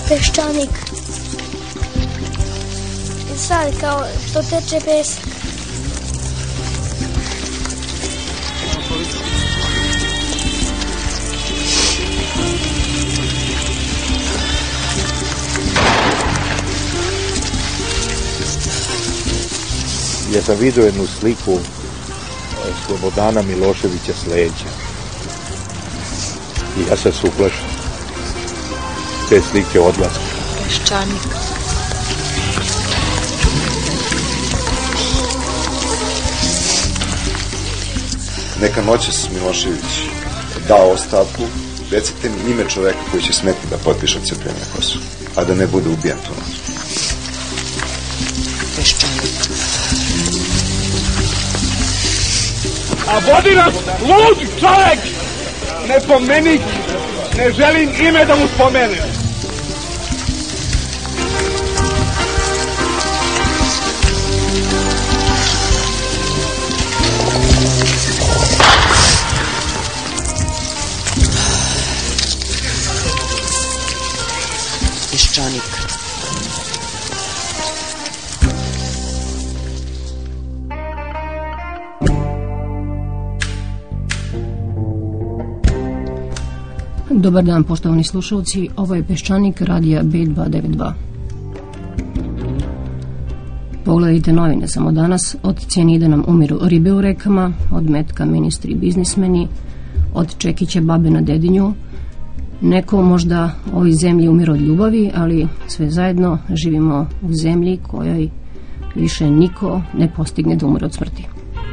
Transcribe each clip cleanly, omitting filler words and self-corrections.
Peščanik. I sad kao što teče pesak. Ja sam vidio jednu sliku Slobodana Miloševića s leđa. I ja sam se uplašio te slike odlaska. Peščanik. Neka noćas Milošević dao ostavku, recite mi ime čoveka koji će smeti da potpiše odcepljenje Kosova, a da ne bude ubijen tu noć. Peščanik. A vodi nas lud čovjek, nepomenik, ne želim ime da mu spomenem. Peščanik. Dobar dan, poštovani slušalci, ovo je Peščanik radija B292. Pogledajte novine samo danas, od cijanida nam umiru ribe u rekama, od metka ministri i biznismeni, od čekića babe na Dedinju. Neko možda ovoj zemlji umire od ljubavi, ali sve zajedno živimo u zemlji kojoj više niko ne postigne da umre od smrti.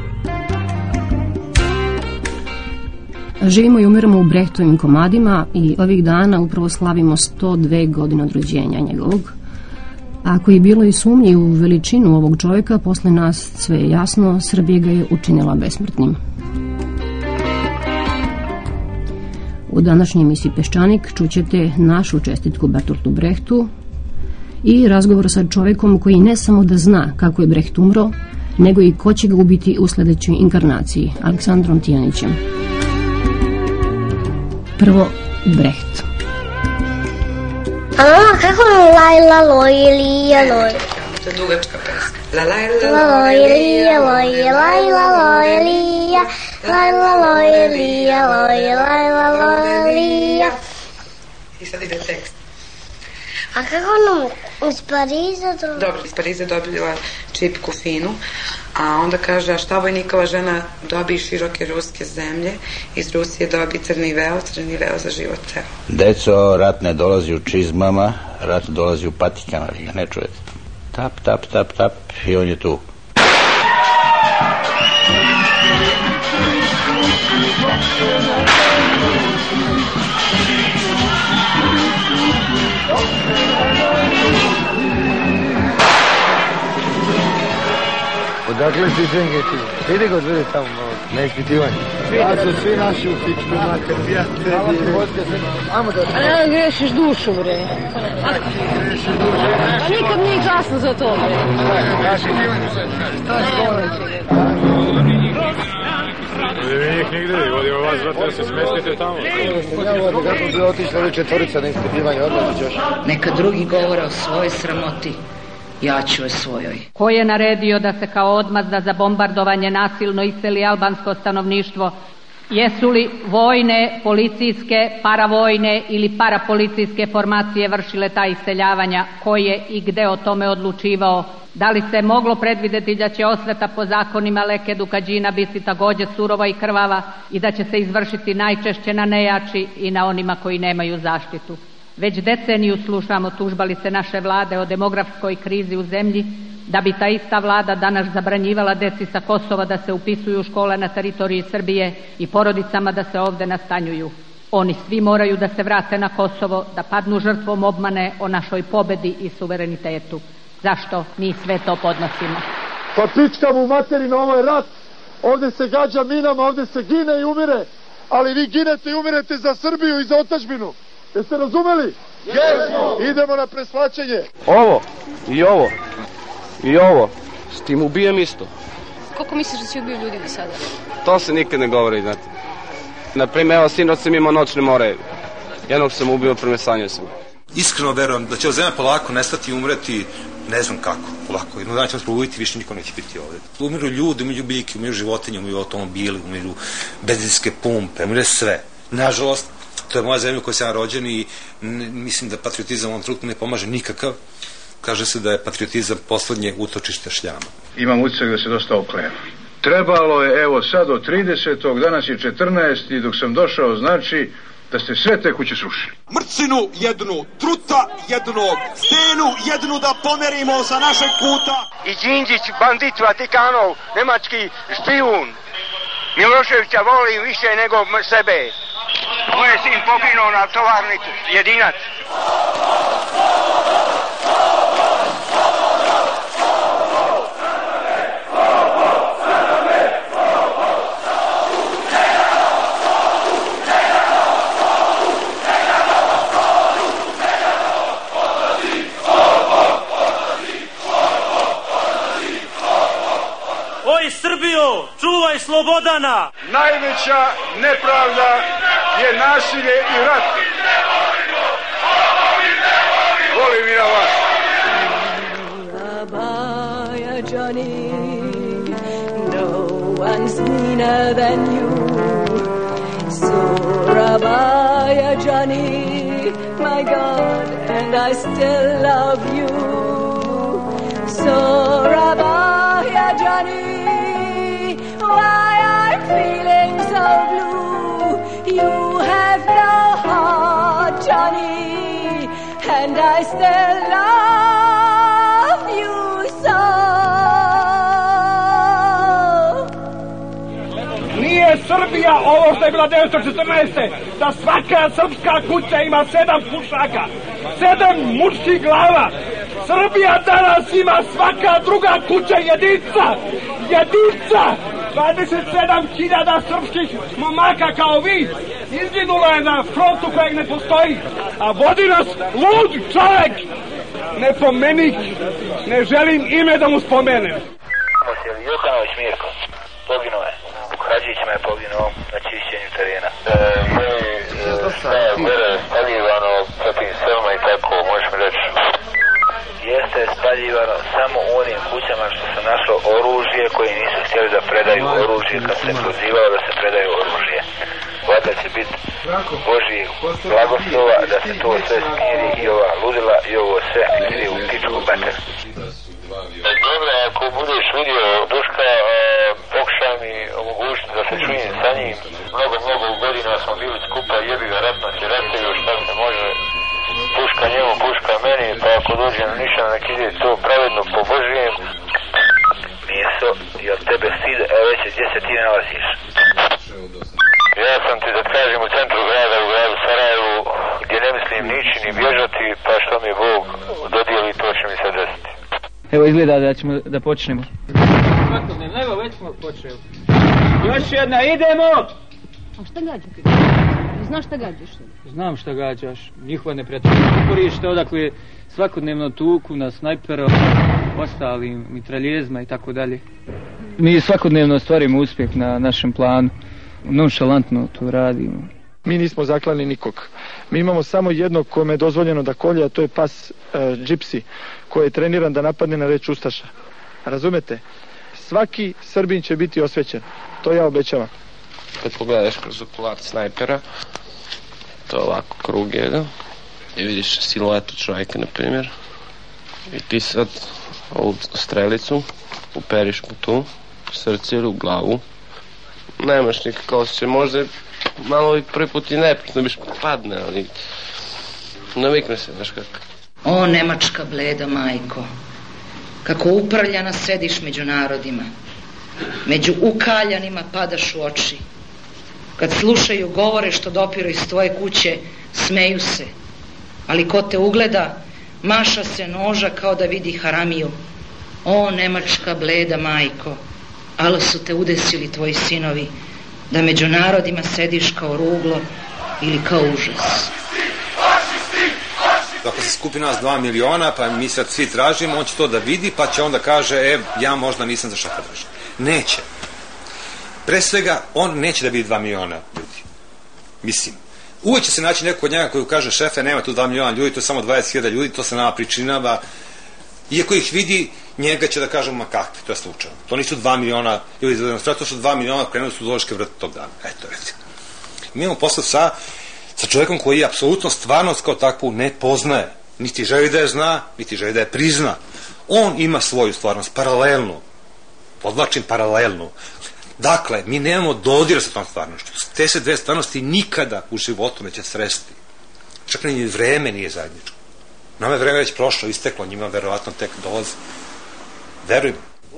Živimo i umiramo u Brehtovim komadima i ovih dana upravo slavimo 102 godine od rođenja njegovog. Ako je bilo i sumnji u veličinu ovog čovjeka, posle nas sve je jasno, Srbija ga je učinila besmrtnim. U današnjoj emisiji Peščanik čućete našu čestitku Bertoltu Brehtu i razgovor sa čovjekom koji ne samo da zna kako je Breht umro, nego i ko će ga ubiti u sljedećoj inkarnaciji, Aleksandrom Tijanićem. Prvo, Breht. A, kako je lajla loj ili je loj? To je dugačka peska. Loj ili je loj, lajla loj ili je, lajla loj ili je loj, lajla loj ili je. I sad ide tekst. A kako nam iz Pariza to? Dobro, iz Pariza dobila čipku finu, a onda kaže, a šta vojnikova žena dobi široke ruske zemlje, iz Rusije dobi crni veo za život ceo. Deco, rat ne dolazi u čizmama, rat dolazi u patikama, vi ga ne čujete. Tap, tap, tap, tap, i on je tu. Odakle si Džengeti? Idi god vidi tamo malo, na ispitivanje. Da su svi naši u pičku mater, prijatelji. Amo da... A ne grešiš dušu, bre. Pa nikad nije kasno za to, bre. Njih nigde, vodimo vas vrata da se smestite tamo. Ja vodim, kako bi otišli ovi četvorica na ispitivanje, odlazi još. Neka drugi govore o svojoj sramoti. Ja ću o svojoj. Ko je naredio da se kao odmazda za bombardovanje nasilno iseli albansko stanovništvo? Jesu li vojne, policijske, paravojne ili parapolicijske formacije vršile ta iseljavanja? Ko je i gde o tome odlučivao? Da li se moglo predvideti da će osveta po zakonima Leke Dukađina biti takođe surova i krvava i da će se izvršiti najčešće na nejači i na onima koji nemaju zaštitu? Već deceniju slušamo tužba li se naše vlade o demografskoj krizi u zemlji, da bi ta ista vlada danas zabranjivala deci sa Kosova da se upisuju u škole na teritoriji Srbije i porodicama da se ovde nastanjuju. Oni svi moraju da se vrate na Kosovo, da padnu žrtvom obmane o našoj pobedi i suverenitetu. Zašto mi sve to podnosimo? Pa pička mu materina, ovo je rat. Ovde se gađa minama, ovde se gine i umire. Ali vi ginete i umirete za Srbiju i za otadžbinu. Jeste razumeli? Jesmo! Idemo na preslačenje. Ovo i ovo i ovo s tim ubijem isto. Koliko misliš da si ubio ljudi do sada? To se nikad ne govori, znate. Naprimjer, evo, sinoć sam imao noćne more. Jednog sam ubio, prve sanjao sam. Iskreno verujem da će ova zemlja polako nestati i umreti, ne znam kako, polako. Jednog dana ćemo se probuditi, više niko neće biti ovdje. Umiru ljudi, umiru biljke, umiru životinje, umiru automobili, umiru benzinske pumpe, umiru sve. Nažalost, to je moja zemlja u kojoj sam rođen i mislim da patriotizam u ovom trenutku ne pomaže nikakav. Kaže se da je patriotizam poslednje utočište šljama. Imam utisak da se dosta okleva. Trebalo je, evo sad od 30. danas je 14. i dok sam došao znači da ste sve te kuće srušili. Mrcinu jednu, truta jednog, stenu jednu da pomerimo sa našeg puta. I Đinđić, bandit Vatikanov, nemački špijun, Miloševića voli više nego sebe. Moj je sin poginuo na tovarniku, jedinac. Oj Srbijo, čuvaj Slobodana! Najveća nepravda je nasilje i rat. Volim i na vas. Surabaya, Johnny, no one's meaner than you. Surabaya, Johnny, my God, and I still love you. Surabaya, Johnny, why I'm feeling so blue? You have no heart, Johnny, and I still love you so. Nije Srbija ovo što je bila 1914. Da svaka srpska kuća ima 7 pušaka, 7 muških glava. Srbija danas ima svaka druga kuća jedinca. 27.000 srpskih momaka kao vi izginulo je na frontu kojeg ne postoji. A vodi nas lud čovek, nepomenik, ne želim ime da mu spomenem. Jokanović Mirko, poginuo je. Hadžić me je poginuo na čišćenju terena. Gore spaljivano, zatim selma i tako, možeš mi reći? Jeste spaljivano samo u onim kućama što se našlo oružje koji nisu htjeli da predaju oružje kad se pozivalo da se predaju oružje. Vada će biti Božji blagoslova da se to sve smiri i ova ludila i ovo sve ide u pičku bater. Dobro, ako budeš vidio Duška, pokušaj mi omogućiti da se čujem sa njim. Mnogo godina smo bili skupa, jebi ga ratno će rataju, šta se može. Puška njemu, puška meni, pa ako dođe na nišan, nek ide to pravedno po Božijem. Mijeso, i od tebe stid, evo već gdje se ti nalaziš? Ja sam ti da kažem u centru grada, u gradu Sarajevu, gdje ne mislim nići ni bježati, pa što mi Bog dodijeli, to će mi se desiti. Evo izgleda da ćemo da počnemo. Evo već smo počeli. Još jedna, idemo! A šta gađaš? Znaš šta gađaš? Znam šta gađaš. Njihova neprijateljska uporište odakle svakodnevno tuku na snajpera, ostalim mitraljezma i tako dalje. Mi svakodnevno ostvarimo uspjeh na našem planu. Nonšalantno to radimo. Mi nismo zaklali nikog. Mi imamo samo jednog kome je dozvoljeno da kolje, a to je pas Gypsy, koji je treniran da napadne na reč Ustaša. Razumete? Svaki Srbin će biti osvećen. To ja obećavam. Kad pogledaš kroz okular snajpera, to je ovako krug jedan, i vidiš siluetu čovjeka, na primjer, i ti sad ovu strelicu uperiš mu tu, u srce ili u glavu, nemaš nikakav osjećaj, možda malo i prvi put i neprijatno biš padne, ali navikne se, znaš kako. O, nemačka bleda majko, kako upravljana sediš među narodima, među ukaljanima padaš u oči. Kad slušaju govore što dopiru iz tvoje kuće, smeju se, ali ko te ugleda, maša se noža kao da vidi haramiju. O, nemačka bleda majko, ali su te udesili tvoji sinovi, da među narodima sediš kao ruglo ili kao užas. Ako se skupi nas 2 miliona, pa mi sad svi tražimo, on će to da vidi, pa će onda kaže, ja možda nisam za šaha drža. Neće. Pre svega, on neće da vidi 2 miliona ljudi. Mislim, Uvijek će se naći neko od njega koji kaže šefe, nema tu 2 miliona ljudi, to je samo 20.000 ljudi, to se nama pričinava. Iako ih vidi, njega će da kažemo ma kakvi, to je slučajno. To nisu 2 miliona ljudi za demonstraciju, to su 2 miliona krenuli su Zoološke vrte tog dana. Eto, recimo. Mi imamo posao sa čovjekom koji apsolutno stvarnost kao takvu ne poznaje. Niti želi da je zna, niti želi da je prizna. On ima svoju stvarnost, paralelnu. Podvlačim paralelnu. Dakle, mi nemamo dodira sa tom stvarnošću. Te se dve stvarnosti nikada u životu neće sresti. Čak ni vreme nije zajedničko. Nama je vreme već prošlo, isteklo, njima verovatno tek dolazi. Verujem.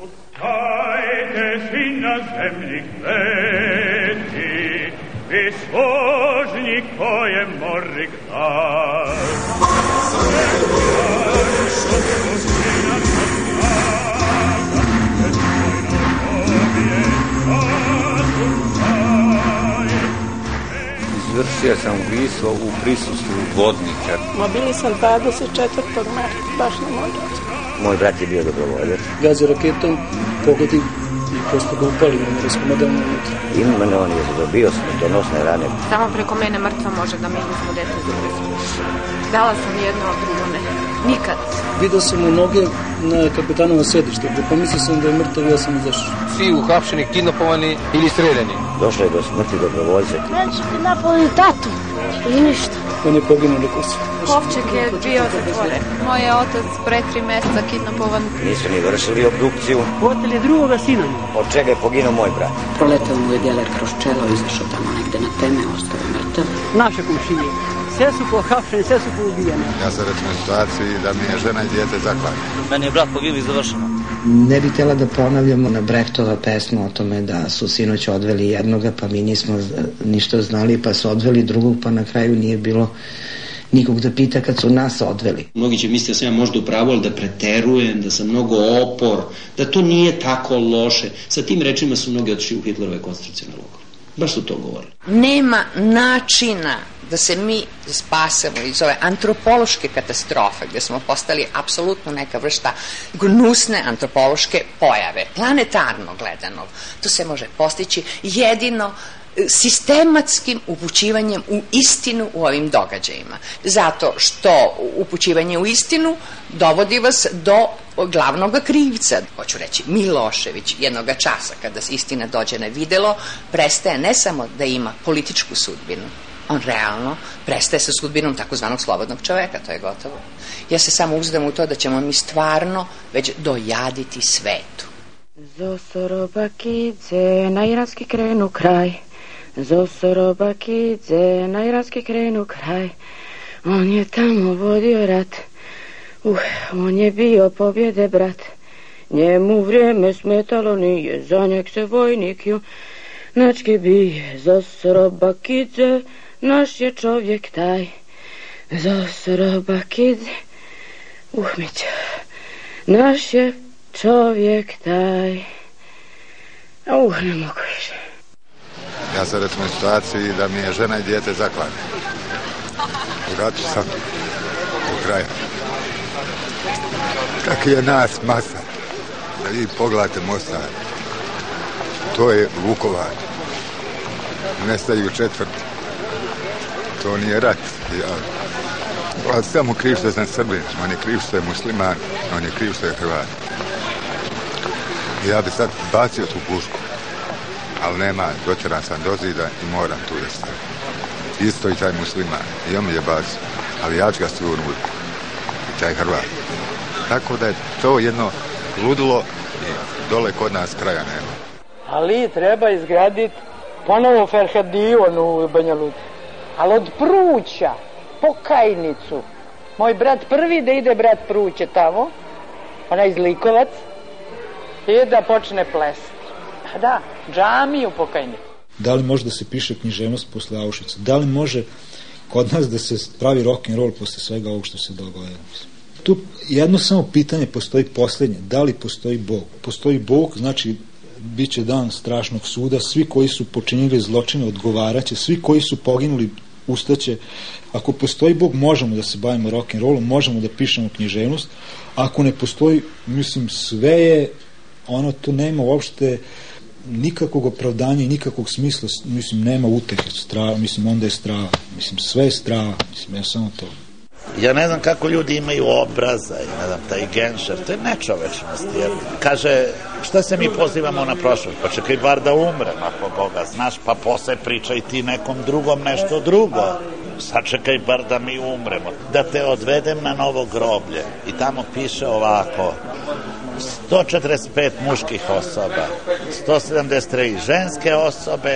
Dajte si na zemlji kleti, vi složni koje mori glas. Izvršio sam ubistvo u prisustvu vodnika. Bili sam 24. marta, baš na moj rođendan. Moj brat je bio dobrovoljac. Gazi raketom, pogodi i prosto ga upali na raskomodavno unutra. Imam on je dobio smrtonosne rane. Samo preko mene mrtva može da mi uzme dete za bespuš. Dala sam jedno, a drugo ne. Nikad. Vidio sam mu noge na kapitanovo sedište. Pomislio sam da je mrtav, ja sam izašao. Svi uhapšeni, kidnapovani ili streljani. Došlo je do smrti dobrovoljce. Već napali tatu i ništa. On je poginuo na Kosovu. Kovčeg je bio zatvoren. Moj je otac pre 3 meseca kidnapovan. Nisu ni vršili obdukciju. Oteli drugoga sina. Od čega je poginuo moj brat? Proletao mu je geler kroz čelo, izašao tamo negde na teme, ostao je mrtav. Naše komšije. Sve su pohapšeni, sve su poubijeni. Ja sam recimo u situaciji da mi je žena i dijete zaklani. Meni je brat poginuo i završeno. Ne bih htjela da ponavljamo na Brechtova pesmu o tome da su sinoć odveli jednoga, pa mi nismo ništa znali, pa su odveli drugog, pa na kraju nije bilo nikog da pita kad su nas odveli. Mnogi će misliti da sam ja možda u pravu, ali da preterujem, da sam mnogo opor, da to nije tako loše. Sa tim rečima su mnogi otišli u Hitlerove koncentracione logore. Baš su to govorili. Nema načina da se mi spasemo iz ove antropološke katastrofe gdje smo postali apsolutno neka vrsta gnusne antropološke pojave. Planetarno gledano, to se može postići jedino sistematskim upućivanjem u istinu u ovim događajima. Zato što upućivanje u istinu dovodi vas do glavnog krivca. Hoću reći, Milošević jednoga časa, kada istina dođe na videlo, prestaje ne samo da ima političku sudbinu, on realno prestaje sa sudbinom takozvanog slobodnog čoveka, to je gotovo. Ja se samo uzdam u to da ćemo mi stvarno već dojaditi svetu. Zosorobakidze, na iranski krenu kraj. Zosorobakidze, na iranski krenu kraj. On je tamo vodio rat. On je bio pobjede brat. Njemu vrijeme smetalo nije, za njeg se vojnik junački bije. Zosorobakidze, naš je čovjek taj. Zosorobakidze, Mića, naš je čovjek taj. Ne mogu više. Ja sam recimo u situaciji da mi je žena i dijete zaklane. U ratu sam u kraju. Kak je nas masa. Da vi pogledate Mostar. To je Vukovar. Nestaju četvrti. To nije rat. Ja samo kriv što sam Srbin. On je kriv što je musliman. On je kriv što je Hrvat. Ja bi sad bacio tu pušku. Ali nema, dotjeran sam do zida i moram tu da stavim. Isto i taj musliman. I on mi je bacio. Ali ja ću ga sturnuti. I taj Hrvat. Tako da je to jedno ludilo i dole kod nas kraja nema. Ali treba izgraditi ponovo Ferhadiju u Banja Luci. Ali od Pruća, Pokajnicu. Moj brat prvi da ide brat Pruće tamo, onaj iz Likovac, i da počne plesati. Da, džamiju Pokajnicu. Da li može da se piše književnost posle Auschwitza? Da li može kod nas da se pravi rock'n'roll posle svega ovog što se događa? Tu jedno samo pitanje postoji posljednje. Da li postoji Bog? Postoji Bog, znači bit će dan strašnog suda, svi koji su počinili zločine odgovaraće, svi koji su poginuli ustaće. Ako postoji Bog, možemo da se bavimo rock'n'rollom, možemo da pišemo književnost. Ako ne postoji, mislim, sve je ono, to nema uopšte nikakvog opravdanja i nikakvog smisla, mislim, nema utehe, strava, mislim, onda je strava, mislim, sve je strava, mislim, ja samo to. Ja ne znam kako ljudi imaju obraza i ne znam, taj genšer, to je nečovečnost. Jer kaže, šta se mi pozivamo na prošlost? Pa čekaj bar da umrem, ako Boga znaš, pa posle pričaj ti nekom drugom nešto drugo. Sačekaj bar da mi umremo. Da te odvedem na novo groblje. I tamo piše ovako, 145 muških osoba, 173 ženske osobe,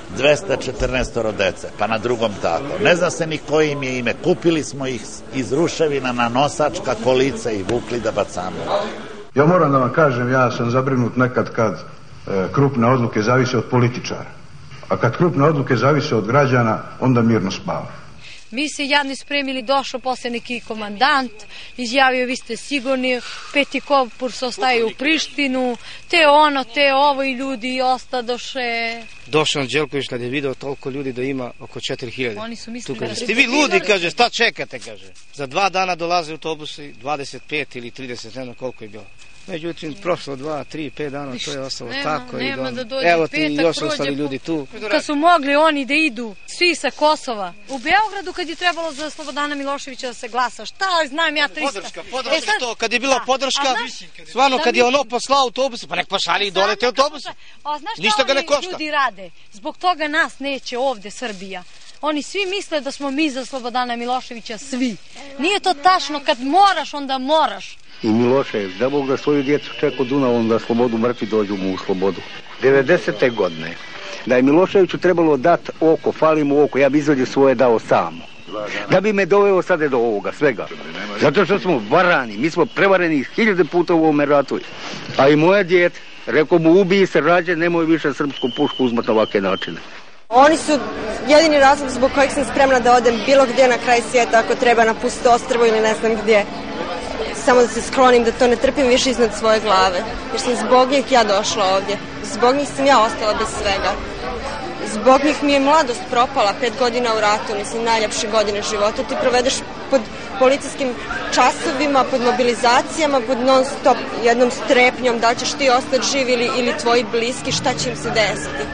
214 dece, pa na drugom tako. Ne zna se ni koji im je ime. Kupili smo ih iz ruševina na nosačka kolica i vukli da bacamo. Ja moram da vam kažem, ja sam zabrinut nekad kad krupne odluke zavise od političara. A kad krupne odluke zavise od građana, onda mirno spava. Mi se jadni spremili, došao posle neki komandant, izjavio vi ste sigurni, peti korpus ostaje u Prištinu, te ono, te ovo i ljudi ostadoše. Došao Anđelković kad je video toliko ljudi da ima oko 4000. Oni su mislili da... Ste vi ludi, kaže, šta čekate, kaže. Za 2 dana dolaze autobusi, 25 ili 30, ne znam koliko je bilo. Međutim, prošlo 2, 3, 5 dana, to je ostalo tako. Nema da dođe evo ti petak, još ostali ljudi tu. Kad su mogli oni da idu, svi sa Kosova. U Beogradu kad je trebalo za Slobodana Miloševića da se glasa, šta znam ja 300. Podrška to, kad je bila podrška, stvarno kad je ono poslao autobuse, pa nek pošali i dole te autobuse. Ništa ga ne košta. Ljudi rade, zbog toga nas neće ovde Srbija. Oni svi misle da smo mi za Slobodana Miloševića svi. Nije to tačno, kad moraš, onda moraš. I Milošević, da Bog da svoju djecu čeka Dunavom da slobodu mrtvi dođu mu u slobodu. 90. godine, da je Miloševiću trebalo dati oko, fali mu oko, ja bi izvadio svoje dao samo. Da bi me doveo sada do ovoga, svega. Zato što smo varani, mi smo prevareni 1000 puta u ovome ratu. A i moje djete, rekao mu ubiji se rađe, nemoj više srpsku pušku uzmati na ovakve načine. Oni su jedini razlog zbog kojeg sam spremna da odem bilo gdje na kraj svijeta, ako treba na pusto ostrvo ili ne znam gdje. Samo da se sklonim, da to ne trpim više iznad svoje glave. Jer sam zbog njih ja došla ovdje. Zbog njih sam ja ostala bez svega. Zbog njih mi je mladost propala, 5 godina u ratu, mislim, najljepše godine života. Ti provedeš pod policijskim časovima, pod mobilizacijama, pod non stop jednom strepnjom, da ćeš ti ostati živ ili tvoji bliski, šta će im se desiti.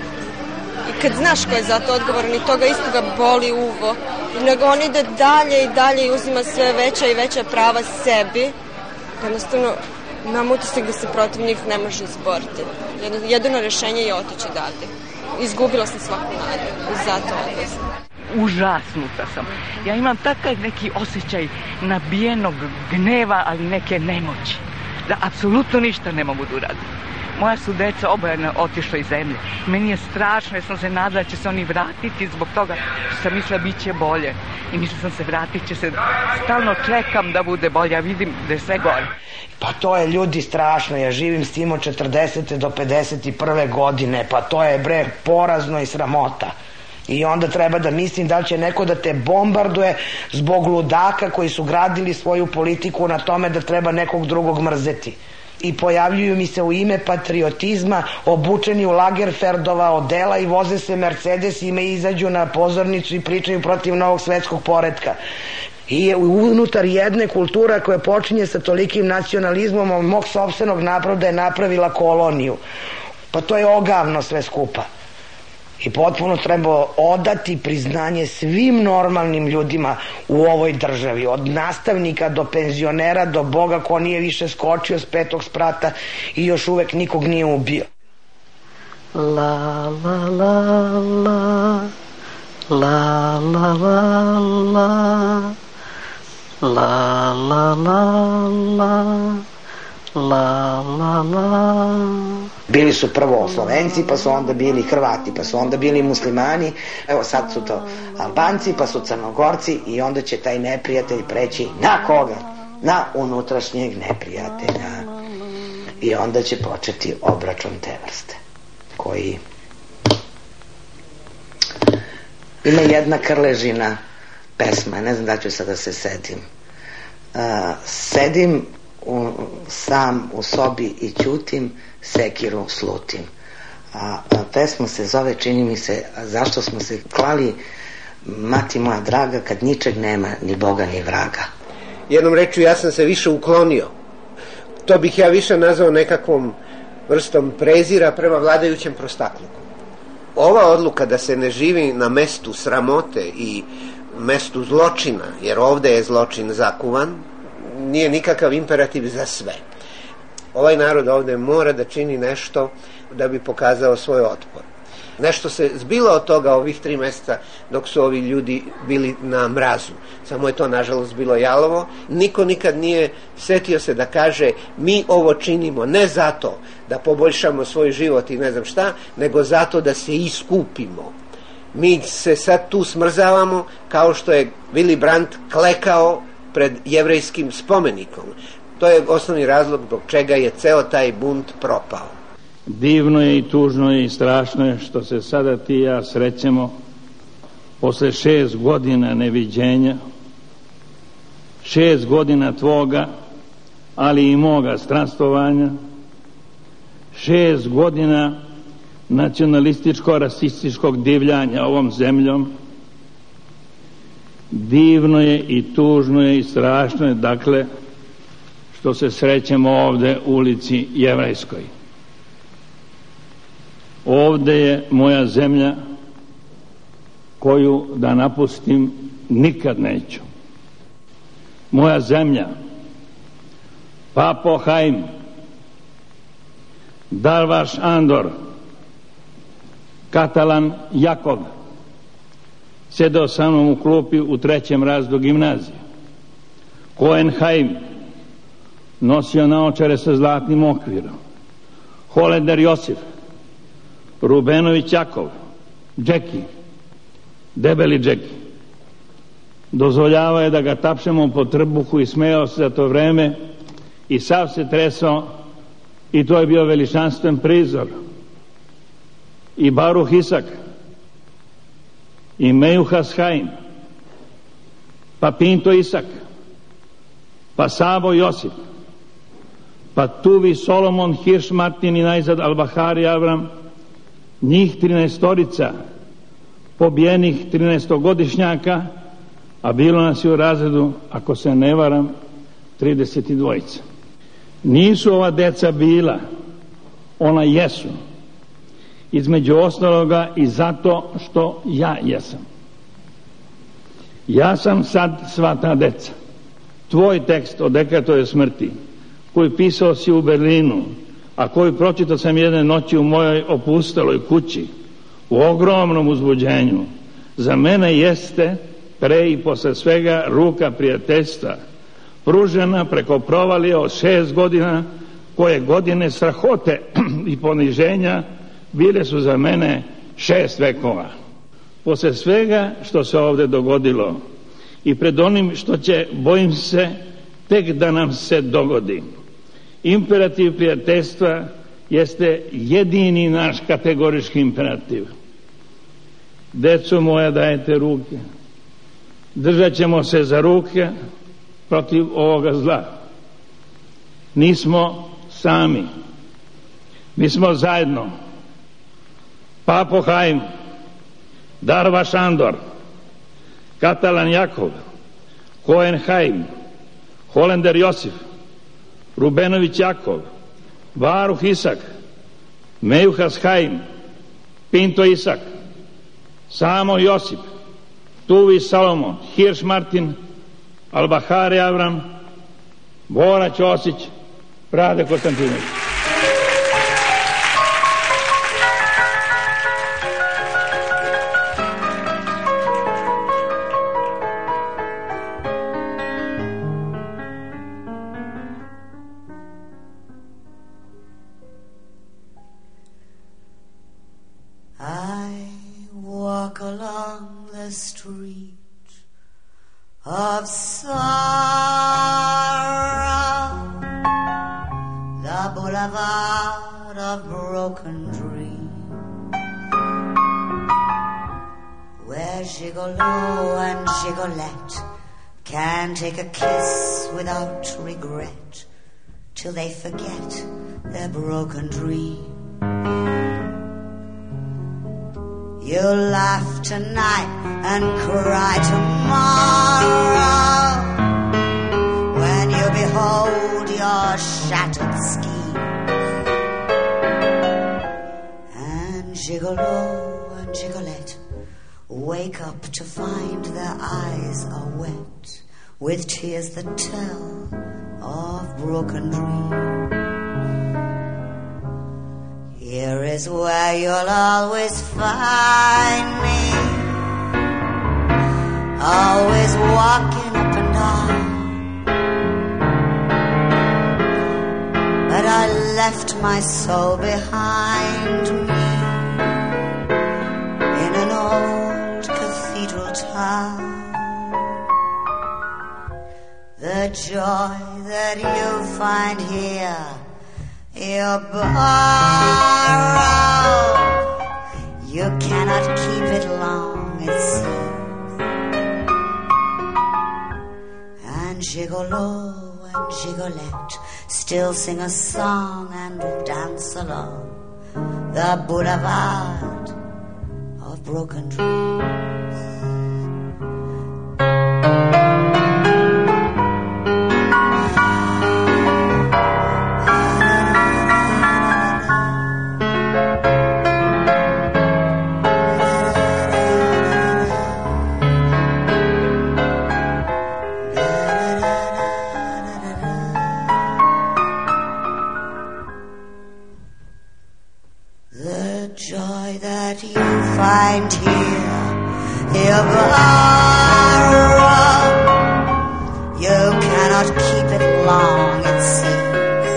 I kad znaš ko je za to odgovoran i toga isto ga boli uvo, nego on ide dalje i dalje i uzima sve veća i veća prava sebi, jednostavno imam utisak da se protiv njih ne može izboriti. Jedino rješenje je otići odavde. Izgubila sam svaku nadu i zato odlazim. Užasnuta sam. Ja imam takav neki osjećaj nabijenog gneva, ali neke nemoći. Da apsolutno ništa ne mogu da uradim. Moja su deca oboje otišla iz zemlje. Meni je strašno jer sam se nadala da će se oni vratiti zbog toga što sam mislila bit će bolje. I mislila sam se vratit će se. Stalno čekam da bude bolje, a vidim da je sve gore. Pa to je ljudi strašno, ja živim s tim od 40. do 51. godine, pa to je bre porazno i sramota. I onda treba da mislim da li će neko da te bombarduje zbog ludaka koji su gradili svoju politiku na tome da treba nekog drugog mrzeti. I pojavljuju mi se u ime patriotizma obučeni u Lagerferdova odela i voze se Mercedesima i izađu na pozornicu i pričaju protiv novog svetskog poretka. I unutar jedne kultura koja počinje sa tolikim nacionalizmom od mog sopstvenog napravda je napravila koloniju. Pa to je ogavno sve skupa. I potpuno treba odati priznanje svim normalnim ljudima u ovoj državi, od nastavnika do penzionera do Boga ko nije više skočio s 5. sprata i još uvek nikog nije ubio. La la la la la la la la la la la la la. Bili su prvo Slovenci, pa su onda bili Hrvati, pa su onda bili muslimani, evo sad su to Albanci, pa su Crnogorci i onda će taj neprijatelj preći na koga? Na unutrašnjeg neprijatelja. I onda će početi obračun te vrste, koji ima jedna Krležina pesma, ne znam da ću sad da se sedim. Sedim sam u sobi i ćutim, sekiru slutim. A pesma se zove, čini mi se, zašto smo se klali, mati moja draga, kad ničeg nema ni Boga ni vraga. Jednom rečju, ja sam se više uklonio. To bih ja više nazvao nekakvom vrstom prezira prema vladajućem prostakluku. Ova odluka da se ne živi na mestu sramote i mestu zločina, jer ovde je zločin zakuvan, nije nikakav imperativ za sve. Ovaj narod ovde mora da čini nešto da bi pokazao svoj otpor. Nešto se zbilo od toga ovih 3 meseca dok su ovi ljudi bili na mrazu. Samo je to nažalost bilo jalovo. Niko nikad nije setio se da kaže mi ovo činimo ne zato da poboljšamo svoj život i ne znam šta, nego zato da se iskupimo. Mi se sad tu smrzavamo kao što je Willy Brandt klekao pred jevrejskim spomenikom. To je osnovni razlog zbog čega je ceo taj bunt propao. Divno je i tužno je i strašno je što se sada ti i ja srećemo posle 6 godina neviđenja, 6 godina tvoga, ali i moga stranstvovanja, 6 godina nacionalističko-rasističkog divljanja ovom zemljom. Divno je i tužno je i strašno je, dakle, što se srećemo ovde u ulici Jevrejskoj. Ovde je moja zemlja koju da napustim nikad neću. Moja zemlja, Papo Haim, Darvaš Andor, Katalan Jakov, sedeo sa mnom u klupi u 3. razredu gimnazije. Cohen Haim, nosio naočare sa zlatnim okvirom. Holender Josif, Rubenović Jakov, Džeki, debeli Džeki. Dozvoljavao je da ga tapšemo po trbuhu i smejao se za to vreme i sav se tresao i to je bio veličanstven prizor. I Baruh Isak, i Mejuhas Haim, pa Pinto Isak, pa Sabo Josip, pa Tuvi Solomon, Hirš Martin i najzad Albahari Avram, njih 13-orica, pobijenih 13-godišnjaka, a bilo nas je u razredu, ako se ne varam, 32. Nisu ova deca bila, ona jesu, između ostaloga i zato što ja jesam. Ja sam sad sva ta deca. Tvoj tekst o Dekretovoj smrti, koji pisao si u Berlinu, a koji pročitao sam jedne noći u mojoj opusteloj kući, u ogromnom uzbuđenju, za mene jeste pre i posle svega ruka prijateljstva, pružena preko provalije od 6 godina, koje godine strahote i poniženja bile su za mene 6 vekova. Posle svega što se ovde dogodilo i pred onim što će, bojim se, tek da nam se dogodi, imperativ prijateljstva jeste jedini naš kategorički imperativ. Deco moja, dajete ruke. Držat ćemo se za ruke protiv ovoga zla. Nismo sami. Mi smo zajedno. Papo Haim, Darvaš Andor, Katalan Jakov, Cohen Haim, Holender Josif, Rubenović Jakov, Baruh Isak, Mejuhas Haim, Pinto Isak, Samo Josip, Tuvi Salomon, Hirš Martin, Albahari Avram, Bora Ćosić, Rade Konstantinović. Of sorrow, the boulevard of broken dreams, where gigolo and gigolette can take a kiss without regret till they forget their broken dream. You'll laugh tonight and cry tomorrow when you behold your shattered scheme. Gigolo and Gigolette wake up to find their eyes are wet with tears that tell of broken dreams. Here is where you'll always find me, always walking up and down. But I left my soul behind me in an old cathedral town. The joy that you find here, you borrow. You cannot keep it long, it seems. And Gigolo and Gigolette still sing a song and dance along the boulevard of broken dreams. Find here, you borrow. You cannot keep it long, it seems.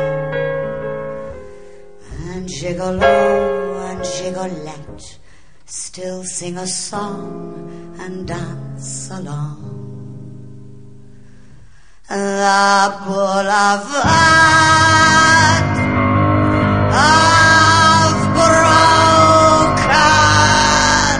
And Gigolo and Gigolette still sing a song and dance along the boulevard of broken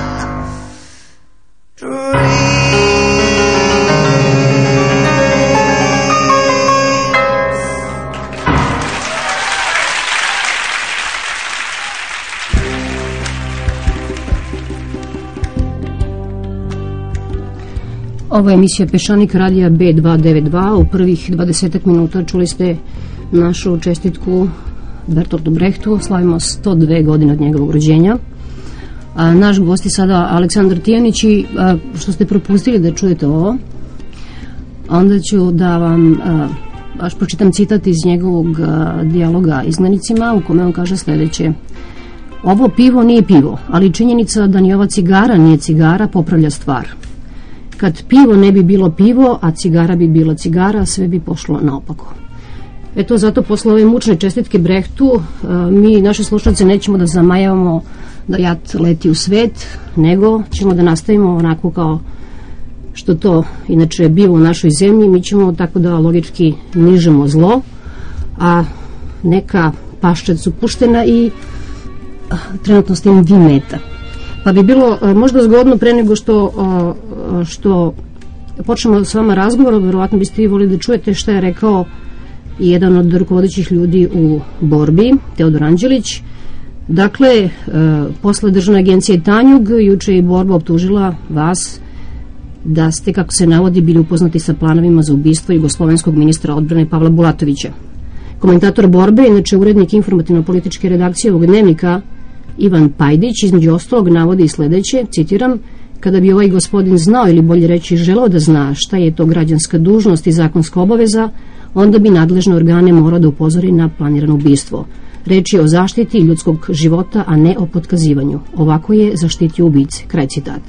Ovo je emisija Peščanik radija B292. U prvih 20 minuta čuli ste našu čestitku Bertoltu Brechtu. Slavimo 102 godine od njegovog rođenja. Naš gost je sada Aleksandar Tijanić i što ste propustili da čujete ovo, onda ću da vam baš pročitam citat iz njegovog dijaloga Izgnanicima u kome on kaže sledeće: ovo pivo nije pivo, ali činjenica da ni ova cigara nije cigara popravlja stvar. Kad pivo ne bi bilo pivo, a cigara bi bila cigara, sve bi pošlo naopako. Eto, zato posle ove mučne čestitke Brechtu mi naše slušalce nećemo da zamajavamo da jat leti u svet, nego ćemo da nastavimo onako kao što to inače biva u našoj zemlji. Mi ćemo tako da logički nižemo zlo, a neka paščad su puštena i trenutno s tim vi meta. Pa bi bilo možda zgodno pre nego što počnemo s vama razgovor, verovatno biste vi volili da čujete šta je rekao jedan od rukovodećih ljudi u borbi, Teodor Anđelić. Dakle, posle državne agencije Tanjug, juče je borba optužila vas da ste, kako se navodi, bili upoznati sa planovima za ubistvo jugoslovenskog ministra odbrane Pavla Bulatovića. Komentator borbe, inače urednik informativno-političke redakcije ovog dnevnika, Ivan Pajdić, između ostalog navodi i sledeće, citiram: kada bi ovaj gospodin znao, ili bolje reći želeo da zna šta je to građanska dužnost i zakonska obaveza, onda bi nadležne organe morao da upozori na planirano ubistvo. Reč je o zaštiti ljudskog života, a ne o potkazivanju. Ovako je zaštitio ubice. Kraj citata.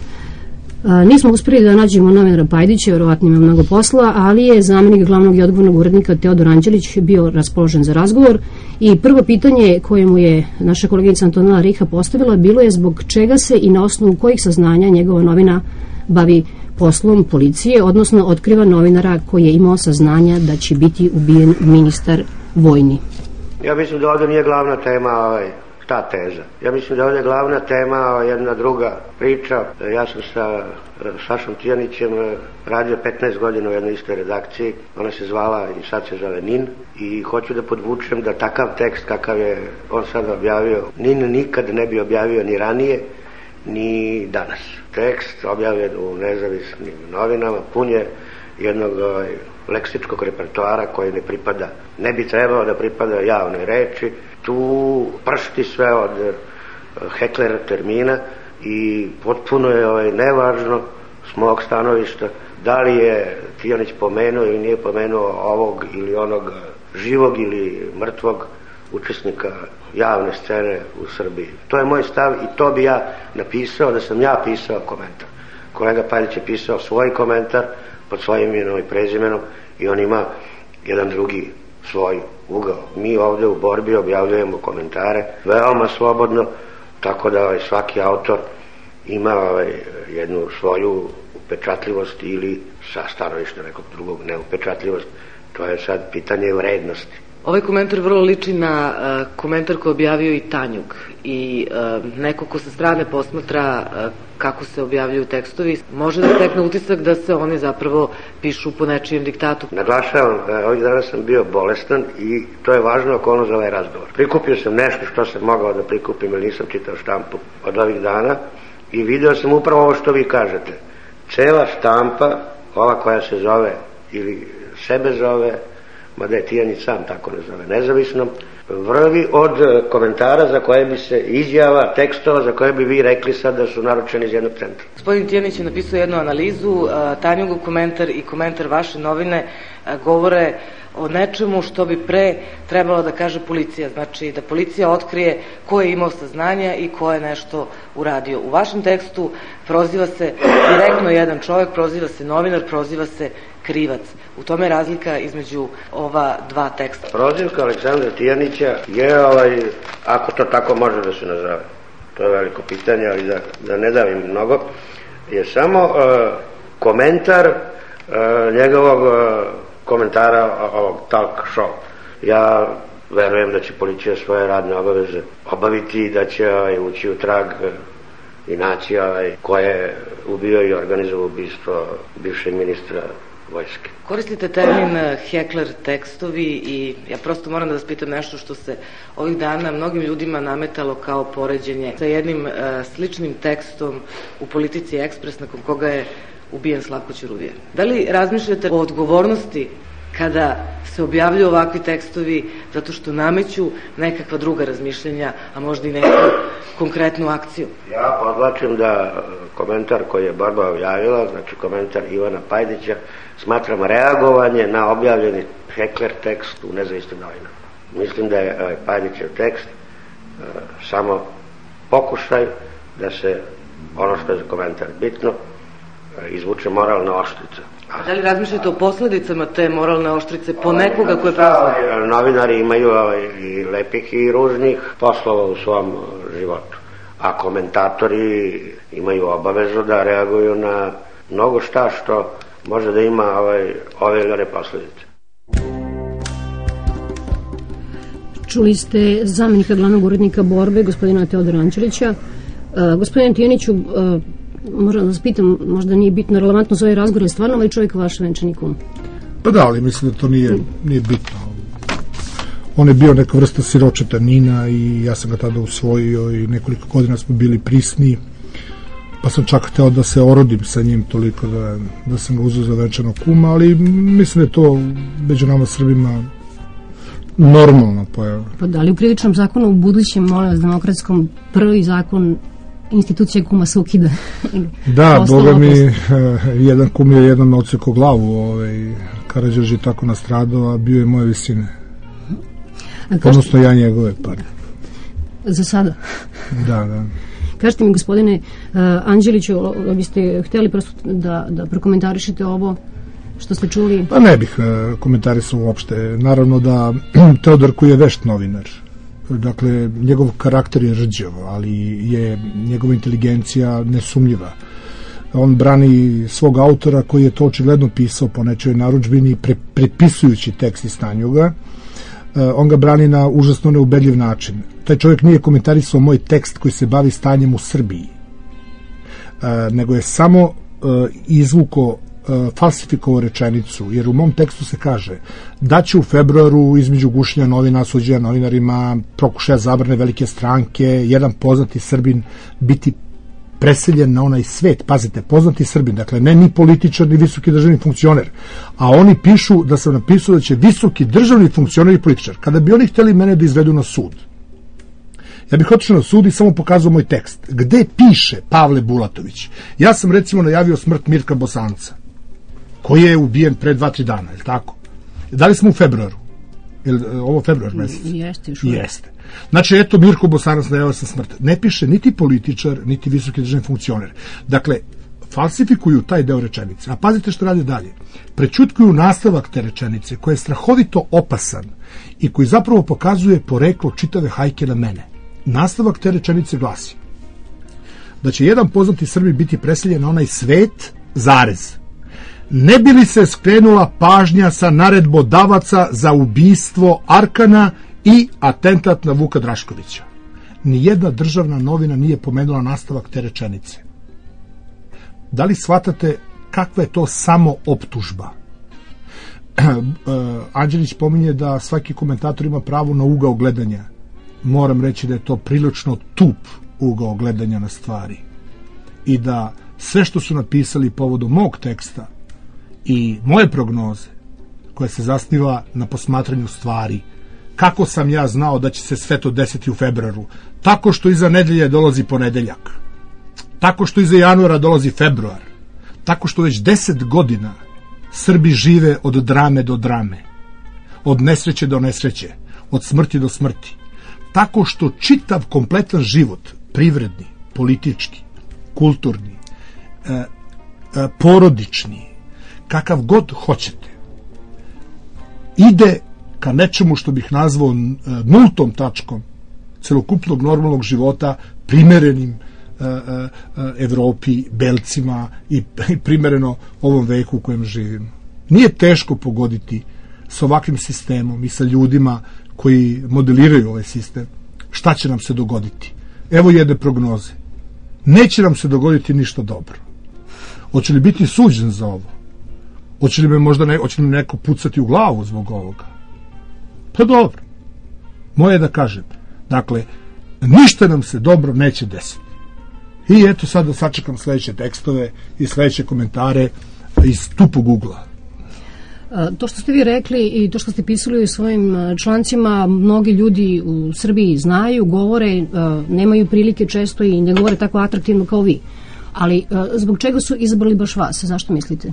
Nismo uspeli da nađemo novinara Pajdića, verovatno ima mnogo posla, ali je zamenik glavnog i odgovornog urednika Teodor Anđelić bio raspoložen za razgovor i prvo pitanje koje mu je naša koleginica Antonela Riha postavila bilo je zbog čega se i na osnovu kojih saznanja njegova novina bavi poslom policije, odnosno otkriva novinara koji je imao saznanja da će biti ubijen ministar vojni. Ja mislim da ovdje nije glavna tema ta teza. Ja mislim da ovdje je glavna tema jedna druga priča. Ja sam sa Sašom Tijanićem radio 15 godina u jednoj istoj redakciji. Ona se zvala i sad se zove NIN. I hoću da podvučem da takav tekst kakav je on sad objavio, NIN nikad ne bi objavio ni ranije ni danas. Tekst objavljen u nezavisnim novinama pun je jednog leksičkog repertoara koji ne pripada, ne bi trebao da pripada javnoj reči. Tu pršti sve od hekler termina i potpuno je nevažno s mog stanovišta da li je Tijanić pomenuo ili nije pomenuo ovog ili onog živog ili mrtvog učesnika javne scene u Srbiji. To je moj stav i to bi ja napisao da sam ja pisao komentar. Kolega Pajdić je pisao svoj komentar pod svojim imenom i prezimenom i on ima jedan drugi svoj ugao. Mi ovde u borbi objavljujemo komentare veoma slobodno, tako da svaki autor ima jednu svoju upečatljivost ili sa stanovišta nekog drugog neupečatljivost. To je sad pitanje vrednosti. Ovaj komentar vrlo liči na komentar koji je objavio i Tanjug i neko ko sa strane posmatra kako se objavljuju tekstovi može da stekne utisak da se oni zapravo pišu po nečijem diktatu. Naglašavam, ovih dana sam bio bolestan i to je važno okolnost za ovaj razgovor. Prikupio sam nešto što sam mogao da prikupim, jer nisam čitao štampu od ovih dana i video sam upravo ovo što vi kažete. Cela štampa, ova koja se zove ili sebe zove, mada je Tijanić sam tako ne zove, nezavisnom, vrvi od komentara za koje bi se izjava, tekstova za koje bi vi rekli sad da su naručeni iz jednog centra. Gospodin Tijanić je napisao jednu analizu, Tanjugov komentar i komentar vaše novine govore o nečemu što bi pre trebalo da kaže policija, znači da policija otkrije ko je imao saznanja i ko je nešto uradio. U vašem tekstu proziva se direktno jedan čovjek, proziva se novinar, proziva se krivac. U tome je razlika između ova dva teksta. Prozivka Aleksandra Tijanića je, ako to tako može da se nazove, to je veliko pitanje, ali da ne davim mnogo, je samo komentar njegovog komentara ovog talk show. Ja verujem da će policija svoje radne obaveze obaviti i da će ući u trag i naći ko je ubio i organizovao ubistvo bivšeg ministra vojske. Koristite termin hekler tekstovi i ja prosto moram da vas pitam nešto što se ovih dana mnogim ljudima nametalo kao poređenje sa jednim sličnim tekstom u Politici Ekspres nakon koga je ubijen Slavko Ćuruvija. Da li razmišljate o odgovornosti kada se objavljuju ovakvi tekstovi zato što nameću nekakva druga razmišljenja, a možda i neku konkretnu akciju? Ja podvlačim da komentar koji je Borba objavila, znači komentar Ivana Pajdića, smatram reagovanje na objavljeni hekler tekst u Nezavisnim novinama. Mislim da je Pajdićev tekst samo pokušaj da se ono što je za komentar bitno izvuče moralna oštrica. Da li razmišljate o posledicama te moralne oštrice po nekoga koje pravo? Novinari imaju i lepih i ružnih poslova u svom životu, a komentatori imaju obavezu da reaguju na mnogo šta što može da ima ove ili one posledice. Čuli ste zamenika glavnog urednika Borbe, gospodina Teodora Anđelića. Gospodine Tijaniću, moram da vas pitam, možda nije bitno relevantno za ovaj razgovor, ali stvarno ovaj čovjek vaš venčani kum? Pa da, ali mislim da to nije bitno. On je bio neka vrsta siročetanina i ja sam ga tada usvojio i nekoliko godina smo bili prisni, pa sam čak hteo da se orodim sa njim toliko da sam ga uzeo za venčanog kuma, ali mislim da je to među nama Srbima normalna pojava. Pa da li u krivičnom zakonu u budućem, molim vas, demokratskom, prvi zakon institucija kuma se ukida? Da, boga mi, jedan kum je jednom odsekao glavu, Karađorđe je tako nastradao, a bio je moje visine. Odnosno ja njegove pare. Za sada? Da. Kažete mi, gospodine Anđeliću, biste htjeli prosto da prokomentarišete ovo što ste čuli? Pa ne bih komentarisao uopšte. Naravno da Teodor koji je vešt novinar, dakle, njegov karakter je rđav, ali je njegova inteligencija nesumnjiva. On brani svog autora koji je to očigledno pisao po nečoj narudžbini, prepisujući tekst iz Tanjuga. On ga brani na užasno neubedljiv način. Taj čovjek nije komentarisao moj tekst koji se bavi stanjem u Srbiji, nego je samo izvuko falsifikovao rečenicu, jer u mom tekstu se kaže da će u februaru između gušenja novina, suđenja novinarima, prokušaja zabrane velike stranke, jedan poznati Srbin biti preseljen na onaj svet. Pazite, poznati Srbin, dakle ne ni političar ni visoki državni funkcioner, a oni pišu da sam napisao da će visoki državni funkcioner i političar. Kada bi oni hteli mene da izvedu na sud Ja bih otišao na sud i samo pokazao moj tekst. Gde piše Pavle Bulatović? Ja sam recimo najavio smrt Mirka Bosanca, koji je ubijen pre 2-3 dana, je li tako? Da li smo u februaru? Je li ovo februar mesec? Jeste, još Jeste. Znači, eto, Mirko Bosanac najavio sam smrt. Ne piše niti političar, niti visoki državni funkcioner. Dakle, falsifikuju taj deo rečenice. A pazite što rade dalje. Prećutkuju nastavak te rečenice, koji je strahovito opasan i koji zapravo pokazuje poreklo čitave hajke na mene. Nastavak te rečenice glasi da će jedan poznati Srbin biti preseljen na onaj svet, zarez. Ne bi li se skrenula pažnja sa naredbodavaca za ubistvo Arkana i atentat na Vuka Draškovića? Nijedna državna novina nije pomenula nastavak te rečenice. Da li shvatate kakva je to samo optužba? Anđelić pominje da svaki komentator ima pravo na ugao gledanja. Moram reći da je to prilično tup ugao gledanja na stvari. I da sve što su napisali povodom mog teksta i moje prognoze, koja se zasniva na posmatranju stvari, kako sam ja znao da će se sve to desiti u februaru? Tako što iza nedelje dolazi ponedeljak. Tako što iza januara dolazi februar. Tako što već 10 godina Srbi žive od drame do drame. Od nesreće do nesreće. Od smrti do smrti. Tako što čitav kompletan život, privredni, politički, kulturni, porodični, kakav god hoćete, ide ka nečemu što bih nazvao nultom tačkom celokupnog normalnog života, primerenim Evropi, belcima i primereno ovom veku u kojem živimo. Nije teško pogoditi s ovakvim sistemom i sa ljudima koji modeliraju ovaj sistem šta će nam se dogoditi. Evo jedne prognoze. Neće nam se dogoditi ništa dobro. Hoće li biti suđen za ovo? Hoće li me neko pucati u glavu zbog ovoga? Pa dobro. Moje da kažem. Dakle, ništa nam se dobro neće desiti. I eto sad da sačekam sledeće tekstove i sledeće komentare iz tupog ugla. To što ste vi rekli i to što ste pisali u svojim člancima, mnogi ljudi u Srbiji znaju, govore, nemaju prilike često i ne govore tako atraktivno kao vi. Ali zbog čega su izabrali baš vas? Zašto mislite?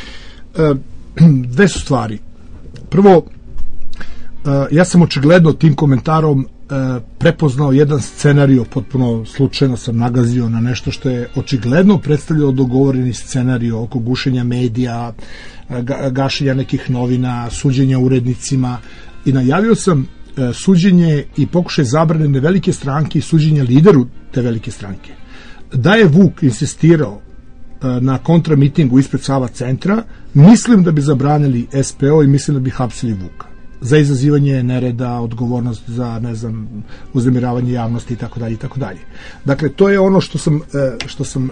Dve su stvari. Prvo, ja sam očigledno tim komentarom prepoznao jedan scenario, potpuno slučajno sam nagazio na nešto što je očigledno predstavljalo dogovoreni scenario oko gušenja medija, gašenja nekih novina, suđenja urednicima i najavio sam suđenje i pokušaj zabrane velike stranke i suđenja lideru te velike stranke. Da je Vuk insistirao na kontramitingu ispred Sava centra, mislim da bi zabranili SPO i mislim da bi hapsili Vuka za izazivanje nereda, odgovornost za, ne znam, uznemiravanje javnosti i tako dalje. Dakle, to je ono što sam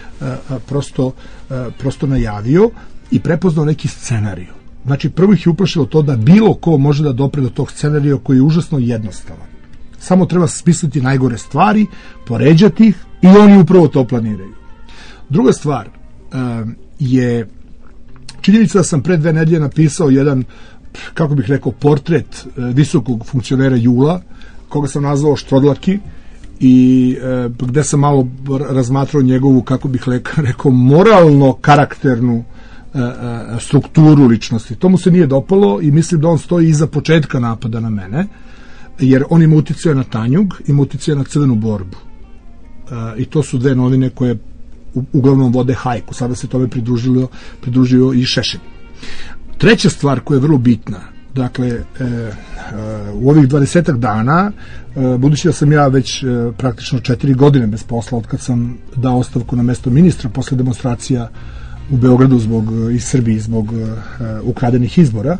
prosto najavio i prepoznao neki scenariju. Znači, prvo ih je uplašilo to da bilo ko može da dopre do tog scenarija koji je užasno jednostavan. Samo treba smisliti najgore stvari, poređati ih i oni upravo to planiraju. Druga stvar je činjenica da sam pre 2 nedelje napisao jedan, kako bih rekao, portret visokog funkcionera JUL-a, koga sam nazvao Štrodlaki, i gde sam malo razmatrao njegovu, kako bih rekao, moralno karakternu strukturu ličnosti. To mu se nije dopalo i mislim da on stoji iza početka napada na mene, jer on ima uticaja na Tanjug, ima uticaja na Crvenu borbu. I to su 2 novine koje uglavnom vode hajku. Sada se tome pridružio i Šešelj. Treća stvar koja je vrlo bitna, dakle, u ovih 20 dana, budući da sam ja već praktično 4 godine bez posla, od kad sam dao ostavku na mesto ministra posle demonstracija u Beogradu i Srbiji zbog ukradenih izbora,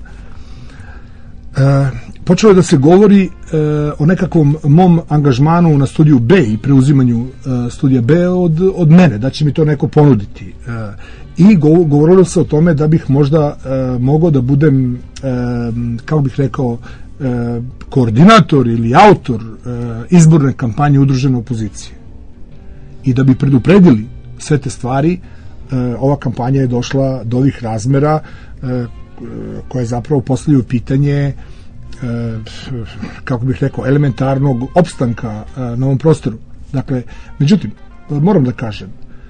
počelo je da se govori o nekakvom mom angažmanu na studiju B i preuzimanju studija B od mene, da će mi to neko ponuditi. I govorilo se o tome da bih možda mogao da budem, kako bih rekao, koordinator ili autor izborne kampanje udružene opozicije. I da bi predupredili sve te stvari, ova kampanja je došla do ovih razmera koje zapravo postavljaju pitanje kako bih rekao, elementarnog opstanka na ovom prostoru. Dakle, međutim, moram da kažem,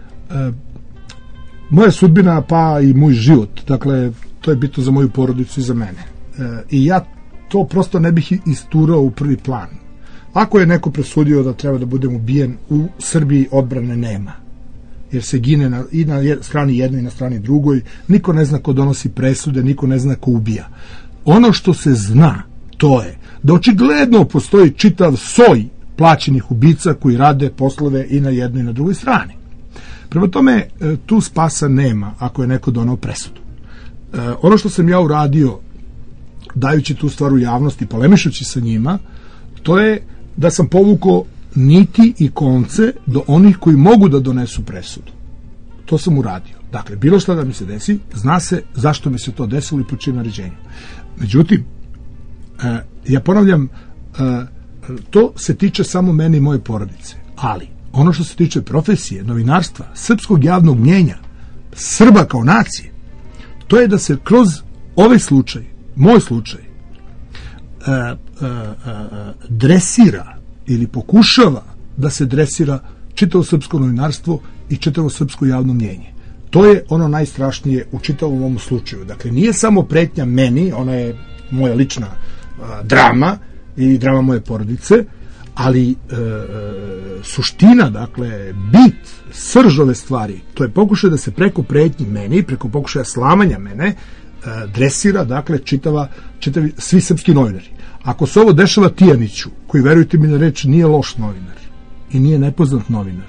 moja sudbina pa i moj život, dakle, to je bitno za moju porodicu i za mene. I ja to prosto ne bih isturao u prvi plan. Ako je neko presudio da treba da budem ubijen, u Srbiji odbrane nema. Jer se gine i na strani jednoj i na strani drugoj, niko ne zna ko donosi presude, niko ne zna ko ubija. Ono što se zna, to je da očigledno postoji čitav soj plaćenih ubica koji rade poslove i na jednoj i na drugoj strani. Prema tome, tu spasa nema ako je neko donao presudu. Ono što sam ja uradio, dajući tu stvar u javnost i polemišući sa njima, to je da sam povukao niti i konce do onih koji mogu da donesu presudu. To sam uradio. Dakle, bilo šta da mi se desi, zna se zašto mi se to desilo i po čijem naređenju. Međutim, ja ponavljam, to se tiče samo mene i moje porodice. Ali, ono što se tiče profesije, novinarstva, srpskog javnog mnjenja, Srba kao nacije, to je da se kroz ovaj slučaj, moj slučaj, dresira ili pokušava da se dresira čitavo srpsko novinarstvo i čitavo srpsko javno mnjenje. To je ono najstrašnije u čitavom ovom slučaju. Dakle, nije samo pretnja meni, ona je moja lična drama i drama moje porodice, ali suština, dakle, bit, srž ove stvari, to je pokušaj da se preko pretnji meni, preko pokušaja slamanja mene, dresira, dakle, čitavi svi srpski novinari. Ako se ovo dešava Tijaniću, koji, verujte mi na reč, nije loš novinar i nije nepoznat novinar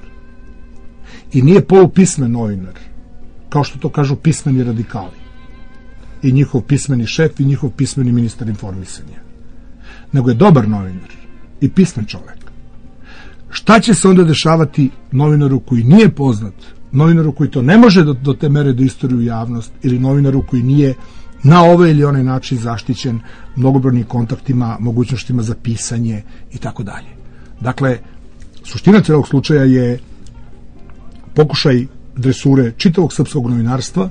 i nije polupismen novinar, kao što to kažu pismeni radikali i njihov pismeni šef i njihov pismeni ministar informisanja, nego je dobar novinar i pismen čovek. Šta će se onda dešavati novinaru koji nije poznat, novinaru koji to ne može do te mere da istoriju javnost, ili novinaru koji nije na ovaj ili onaj način zaštićen mnogobrojnim kontaktima, mogućnostima za pisanje i tako dalje. Dakle, suština celog slučaja je pokušaj dresure čitavog srpskog novinarstva,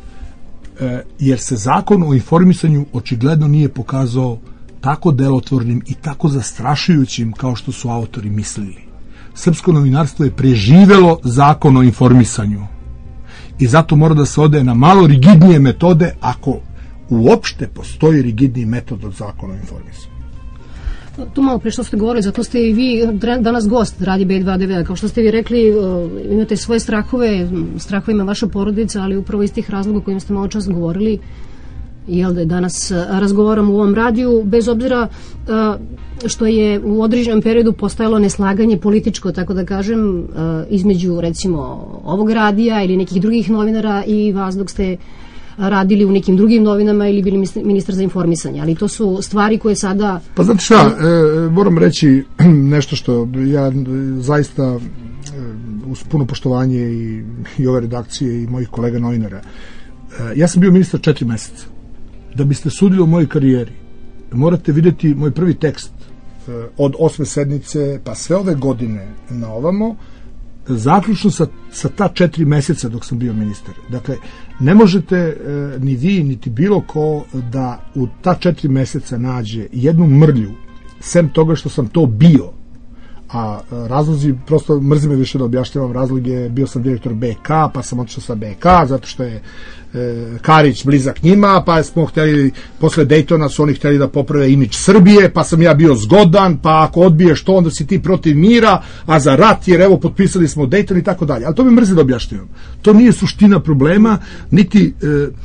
jer se zakon o informisanju očigledno nije pokazao tako delotvornim i tako zastrašujućim kao što su autori mislili. Srpsko novinarstvo je preživelo zakon o informisanju i zato mora da se ode na malo rigidnije metode, ako uopšte postoji rigidniji metod od zakona o informisanju. Tu malo pre što ste govorili, zato ste i vi danas gost radi B299, kao što ste vi rekli, imate svoje strahove, strahovima vaša porodica, ali upravo iz tih razloga o kojim ste malo čas govorili, jel da danas razgovaramo u ovom radiju, bez obzira što je u određenom periodu postojalo neslaganje političko, tako da kažem, između recimo ovog radija ili nekih drugih novinara i vas dok ste radili u nekim drugim novinama ili bili ministar za informisanje, ali to su stvari koje sada... Pa znate šta, moram reći nešto što ja zaista uz puno poštovanje i ove redakcije i mojih kolega novinara, ja sam bio ministar 4 meseca. Da biste sudili o mojoj karijeri, morate vidjeti moj prvi tekst od 8. sednice pa sve ove godine na ovamo, zaključno sa ta 4 meseca dok sam bio ministar. Dakle, ne možete ni vi, niti bilo ko da u ta 4 meseca nađe jednu mrlju, sem toga što sam to bio, a razlozi, prosto mrzi me više da objašnjavam razloge, bio sam direktor BK, pa sam otišao sa BK, zato što je Karić blizak njima, pa smo htjeli, posle Dejtona su oni htjeli da poprave imidž Srbije, pa sam ja bio zgodan, pa ako odbiješ to, onda si ti protiv mira, a za rat, jer evo potpisali smo Dejton i tako dalje. Ali to me mrzi da objašnjavam. To nije suština problema, niti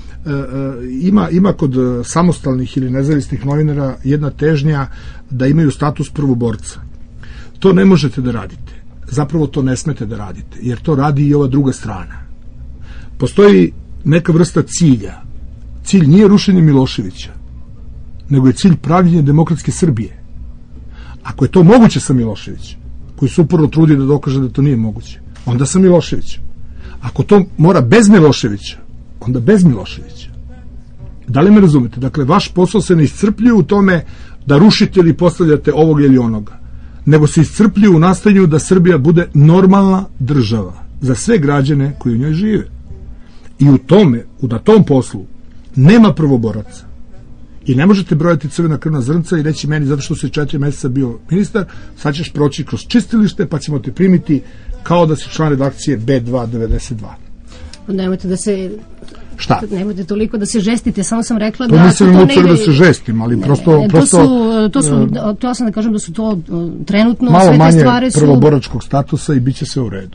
ima kod samostalnih ili nezavisnih novinara jedna težnja da imaju status prvoborca. To ne možete da radite. Zapravo to ne smete da radite, jer to radi i ova druga strana. Postoji neka vrsta cilja. Cilj nije rušenje Miloševića, nego je cilj pravljenje demokratske Srbije. Ako je to moguće sa Miloševićem, koji se uporno trudi da dokaže da to nije moguće, onda sa Miloševićem. Ako to mora bez Miloševića, onda bez Miloševića. Da li me razumete? Dakle, vaš posao se ne iscrpljuje u tome da rušite ili postavljate ovog ili onoga, nego se iscrpljuje u nastojanju da Srbija bude normalna država za sve građane koji u njoj žive. I na tom poslu nema prvoboraca I ne možete brojati crvena krvna zrnca i reći meni zato što si 4 meseca bio ministar, sad ćeš proći kroz čistilište pa ćemo te primiti kao da si član redakcije B292. Nemojte da se... Šta? Nemojte toliko da se žestite, samo sam rekla to da... Nisam uceo da se žestim, ali prosto... To sam da kažem da su to trenutno malo sve te manje stvari su... prvoboračkog statusa i bit će se u redu.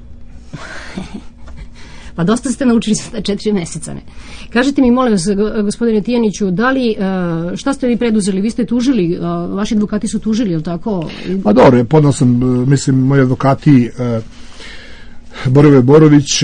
Pa dosta ste naučili za 4 meseca, ne? Kažete mi, molim vas, gospodine Tijaniću, da li, šta ste vi preduzeli? Vi ste tužili, vaši advokati su tužili, je li tako? Pa dobro, podnao sam, mislim, moji advokati Boroje Borović,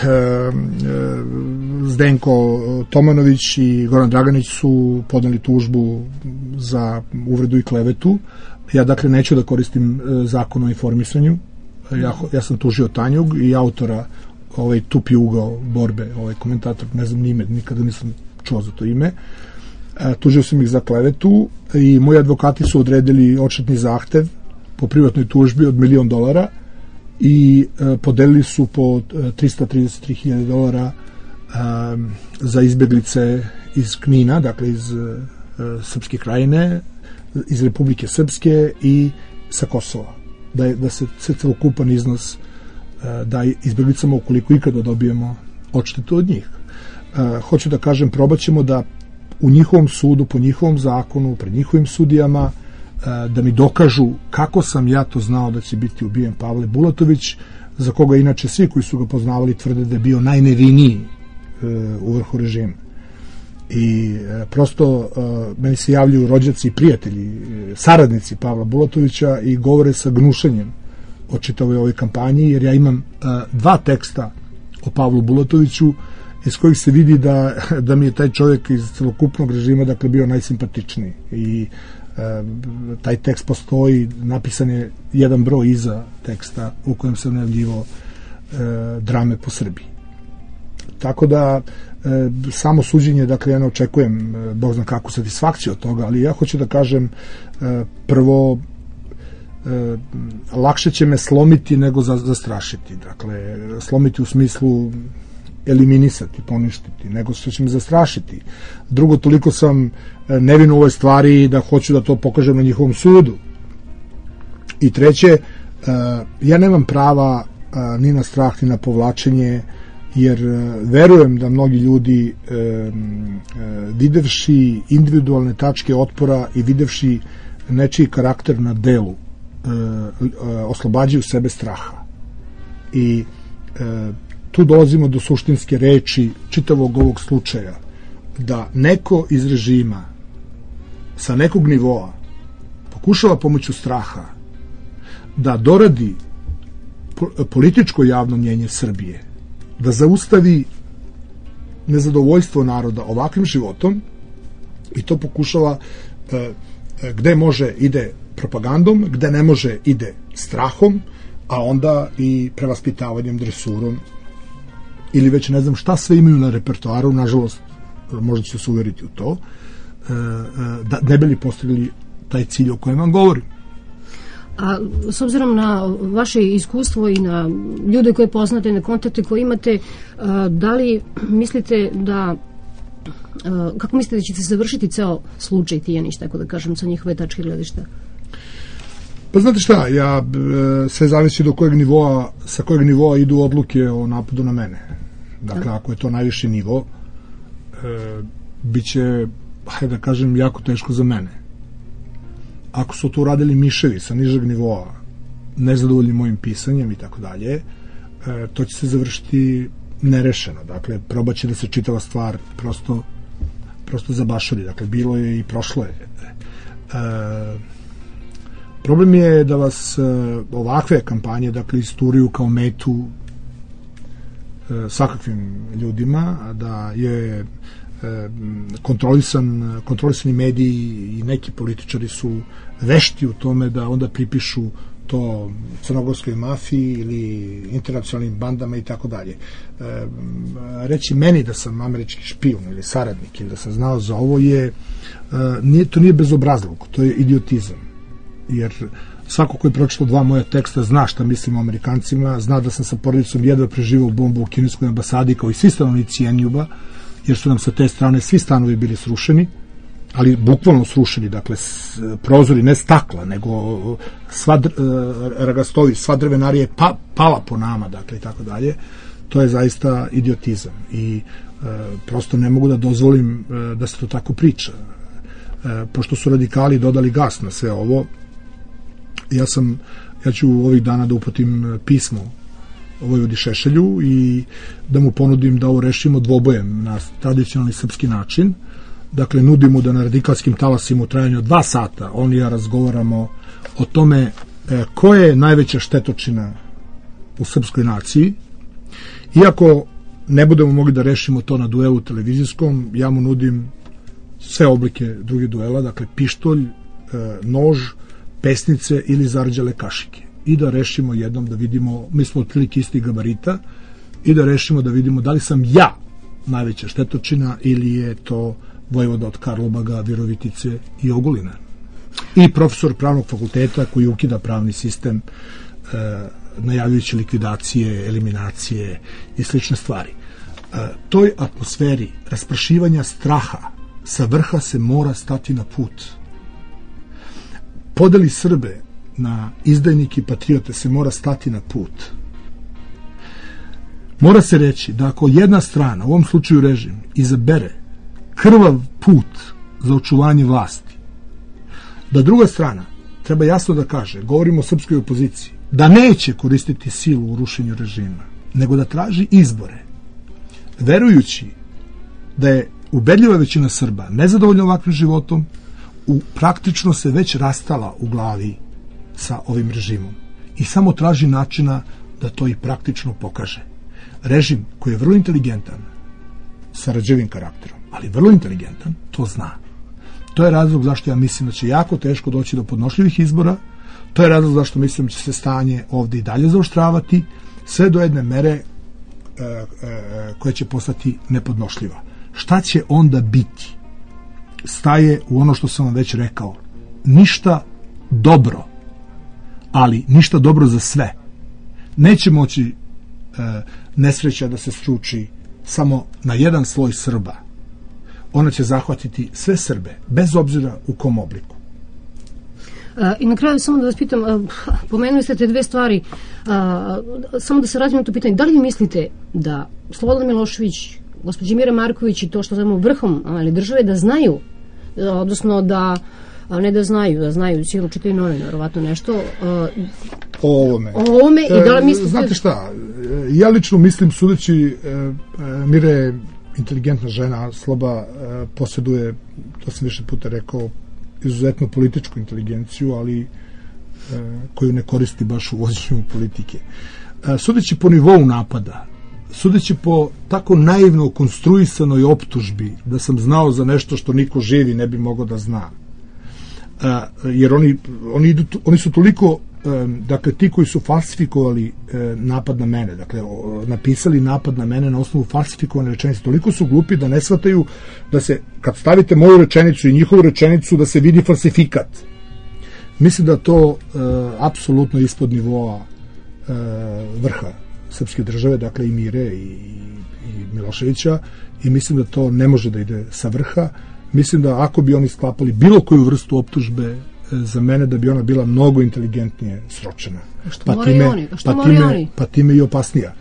Zdenko Tomanović i Goran Draganić su podneli tužbu za uvredu i klevetu. Ja, dakle, neću da koristim zakon o informisanju. Ja sam tužio Tanjug i autora Tupi ugao borbe, komentator, ne znam ni ime, nikada nisam čuo za to ime. Tužio sam ih za klevetu i moji advokati su odredili odštetni zahtev po privatnoj tužbi od $1.000.000 i podelili su po $333.000 za izbeglice iz Knina, dakle iz Srpske krajine, iz Republike Srpske i sa Kosova. Da se celokupan iznos da izbjeglicama ukoliko ikada dobijemo odštetu od njih. Hoću da kažem, probaćemo da u njihovom sudu, po njihovom zakonu, pred njihovim sudijama, da mi dokažu kako sam ja to znao da će biti ubijen Pavle Bulatović, za koga inače svi koji su ga poznavali tvrde da je bio najneviniji u vrhu režima. I prosto meni se javljaju rođaci i prijatelji, saradnici Pavla Bulatovića i govore sa gnušanjem o čitavoj ovoj kampanji, jer ja imam 2 teksta o Pavlu Bulatoviću iz kojih se vidi da mi je taj čovjek iz celokupnog režima dakle bio najsimpatičniji i taj tekst postoji, napisan je jedan broj iza teksta u kojem sam najavljivao drame po Srbiji. Tako da samo suđenje, dakle ja ne očekujem Bog zna kakvu satisfakciju od toga, ali ja hoću da kažem prvo lakše će me slomiti nego zastrašiti. Dakle, slomiti u smislu eliminisati, poništiti, nego što će me zastrašiti. Drugo, toliko sam nevin u ovoj stvari da hoću da to pokažem na njihovom sudu. I treće, ja nemam prava ni na strah, ni na povlačenje, jer verujem da mnogi ljudi videvši individualne tačke otpora i videvši nečiji karakter na delu oslobađaju sebe straha. I tu dolazimo do suštinske reči čitavog ovog slučaja, da neko iz režima sa nekog nivoa pokušava pomoću straha da doradi političko javno mnjenje Srbije, da zaustavi nezadovoljstvo naroda ovakvim životom i to pokušava gde može ide propagandom, gde ne može ide strahom, a onda i prevaspitavanjem, dresurom ili već ne znam šta sve imaju na repertoaru, nažalost možda će se uveriti u to, da ne bi li postigli taj cilj o kojem vam govorim. A s obzirom na vaše iskustvo i na ljude koje poznate, na kontakte koje imate, da li mislite da kako mislite da ćete završiti ceo slučaj Tijanić, tako da kažem, sa njihove tačke gledišta? Pa znate šta, ja sve zavisi do kojeg nivoa, sa kojeg nivoa idu odluke o napadu na mene. Dakle, ako je to najviši nivo, bit će, hajde da kažem, jako teško za mene. Ako su to uradili miševi sa nižeg nivoa, nezadovoljni mojim pisanjem i tako dalje, to će se završiti nerešeno. Dakle, probat će da se čitava stvar prosto zabašari. Dakle, bilo je i prošlo je. Problem je da vas ovakve kampanje, dakle, isturiju kao metu svakakvim ljudima, da je kontrolisani mediji i neki političari su vešti u tome da onda pripišu to crnogorskoj mafiji ili internacionalnim bandama i tako dalje. Reći meni da sam američki špijun ili saradnik ili da sam znao za ovo to nije bezobrazluk, to je idiotizam. Jer svako ko je pročitao 2 moja teksta zna šta mislim o Amerikancima, zna da sam sa porodicom jedva preživao bombu u kineskoj ambasadi kao i svi stanovnici Enjuba, jer su nam sa te strane svi stanovi bili srušeni ali bukvalno srušeni, dakle prozori ne stakla, nego sva ragastovi, sva drvenarija je pala po nama, dakle i tako dalje. To je zaista idiotizam i prosto ne mogu da dozvolim da se to tako priča. Pošto su radikali dodali gas na sve ovo, ja ću ovih dana da uputim pismo Vojvodi Šešelju i da mu ponudim da ovo rešimo dvobojem na tradicionalni srpski način. Dakle, nudimo da na radikalskim talasima u trajanju od 2 sata on i ja razgovaramo o tome koja je najveća štetočina u srpskoj naciji. Iako ne budemo mogli da rešimo to na duelu televizijskom, ja mu nudim sve oblike drugih duela, dakle pištolj, nož, pesnice ili zarđale kašike. I da rešimo jednom, da vidimo, mi smo otprilike istih gabarita, i da rešimo da vidimo da li sam ja najveća štetočina ili je to vojvoda od Karlobaga, Virovitice i Ogulina. I profesor pravnog fakulteta koji ukida pravni sistem najavljujući likvidacije, eliminacije i slične stvari. Toj atmosferi raspršivanja straha sa vrha se mora stati na put. Podeli Srbe na izdajnike i patriote se mora stati na put. Mora se reći da ako jedna strana, u ovom slučaju režim, izabere krvav put za očuvanje vlasti, da druga strana treba jasno da kaže, govorimo o srpskoj opoziciji, da neće koristiti silu u rušenju režima, nego da traži izbore, verujući da je ubedljiva većina Srba nezadovoljna ovakvim životom, praktično se već rastala u glavi sa ovim režimom i samo traži načina da to i praktično pokaže. Režim koji je vrlo inteligentan, sa rađevim karakterom, ali vrlo inteligentan, to zna. To je razlog zašto ja mislim da će jako teško doći do podnošljivih izbora, to je razlog zašto mislim da će se stanje ovde i dalje zaoštravati, sve do jedne mere koja će postati nepodnošljiva. Šta će onda biti? Staje u ono što sam vam već rekao. Ništa dobro, ali ništa dobro za sve. Neće moći nesreća da se sruči samo na jedan sloj Srba. Ona će zahvatiti sve Srbe, bez obzira u kom obliku. I na kraju samo da vas pitam, pomenuli ste te dve stvari, samo da se vratim na to pitanje, da li vi mislite da Slobodan Milošević, gospođa Mira Marković i to što zovemo vrhom države da znaju, odnosno da ne da znaju, sigurno čitaju novine, verovatno nešto o ovome i da li mislite... Znate šta, ja lično mislim, sudeći, Mira je inteligentna žena, Sloba posjeduje, to sam više puta rekao, izuzetno političku inteligenciju, ali koju ne koristi baš u vođenju politike. Sudeći po nivou napada, sudeći po tako naivno konstruisanoj optužbi da sam znao za nešto što niko živi ne bi mogao da zna, jer oni su toliko, dakle ti koji su falsifikovali napad na mene, dakle napisali napad na mene na osnovu falsifikovane rečenice, toliko su glupi da ne shvataju da se, kad stavite moju rečenicu i njihovu rečenicu, da se vidi falsifikat. Mislim da to apsolutno ispod nivoa vrha srpske države, dakle i Mire i Miloševića, i mislim da to ne može da ide sa vrha. Mislim da ako bi oni sklapali bilo koju vrstu optužbe za mene, da bi ona bila mnogo inteligentnije sročena. Pa time i opasnija.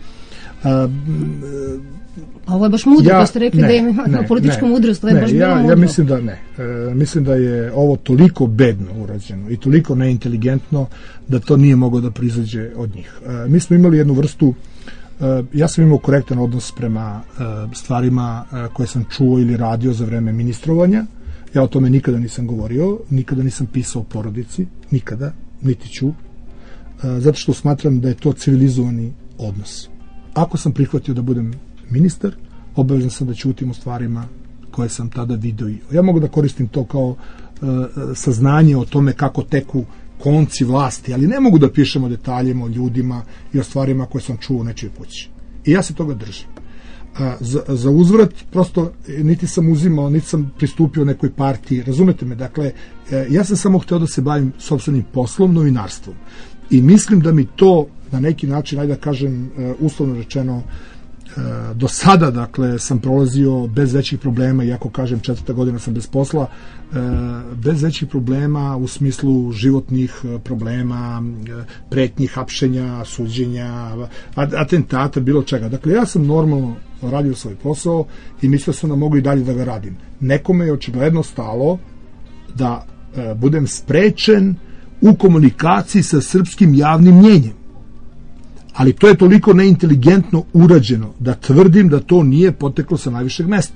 Ovo je baš mudro, pa ste rekli da ima političku mudrost. Ja mislim da ne. Mislim da je ovo toliko bedno urađeno i toliko neinteligentno da to nije moglo da prizađe od njih. Mi smo imali jednu vrstu, ja sam imao korektan odnos prema stvarima koje sam čuo ili radio za vreme ministrovanja. Ja o tome nikada nisam govorio, nikada nisam pisao o porodici, nikada, niti ću, zato što smatram da je to civilizovani odnos. Ako sam prihvatio da budem ministar, obavezan sam da ćutim o stvarima koje sam tada vidio. Ja mogu da koristim to kao saznanje o tome kako teku konci vlasti, ali ne mogu da pišem o detaljima, o ljudima i o stvarima koje sam čuo u nečijoj kući. I ja se toga držim. Za uzvrat, prosto, niti sam uzimao, niti sam pristupio nekoj partiji, razumete me, dakle, ja sam samo hteo da se bavim sopstvenim poslom, novinarstvom. I mislim da mi to, na neki način, ajde da kažem, uslovno rečeno, Do sada, dakle, sam prolazio bez većih problema, iako kažem 4. godina sam bez posla, bez većih problema u smislu životnih problema, pretnjih, hapšenja, suđenja, atentata, bilo čega. Dakle, ja sam normalno radio svoj posao i mislio sam da mogu i dalje da ga radim. Nekome je očigledno stalo da budem sprečen u komunikaciji sa srpskim javnim mnjenjem. Ali to je toliko neinteligentno urađeno da tvrdim da to nije poteklo sa najvišeg mesta.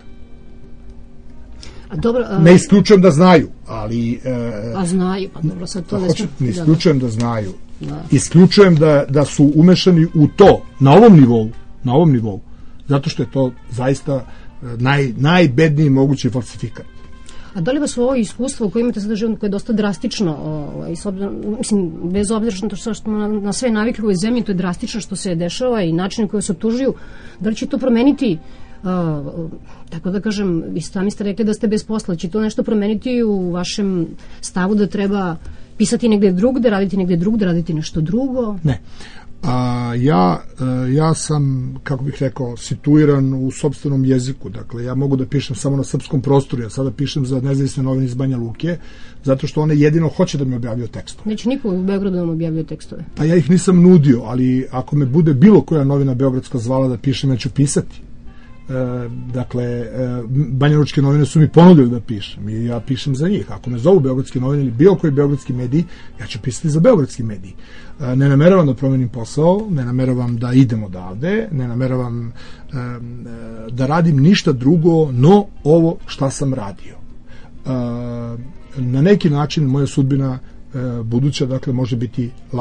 Ne isključujem da znaju, ali... A znaju, pa dobro, sad to ne isključujem da znaju. Isključujem da su umešani u to, na ovom nivou, zato što je to zaista najbedniji mogući falsifikat. A da li vas ovo iskustvo koje imate sada životno, koje je dosta drastično, mislim, bez obzira što smo na sve navikli u ovoj zemlji, to je drastično što se dešava i način koji se optužuju, da li će to promeniti, tako da kažem, vi sami ste rekli da ste bez posla, će to nešto promeniti u vašem stavu da treba pisati negde drugde, raditi negde drugde, raditi nešto drugo? Ne. Ja sam, kako bih rekao, situiran u sopstvenom jeziku. Dakle, ja mogu da pišem samo na srpskom prostoru. Ja sada pišem za nezavisne novine iz Banja Luke, zato što one jedino hoće da mi objavljaju tekstove. Neće niko u Beogradu da vam objavljaju tekstove? Pa ja ih nisam nudio, ali ako me bude bilo koja novina beogradska zvala da pišem, ja ću pisati. Dakle, banjalučke novine su mi ponudili da pišem i ja pišem za njih. Ako me zovu beogradske novine ili bilo koji beogradski mediji, ja ću pisati za beogradski mediji. Ne nameravam da promenim posao, ne nameravam da idem odavde, ne nameravam da radim ništa drugo, no ovo šta sam radio. Na neki način moja sudbina buduća, dakle, može biti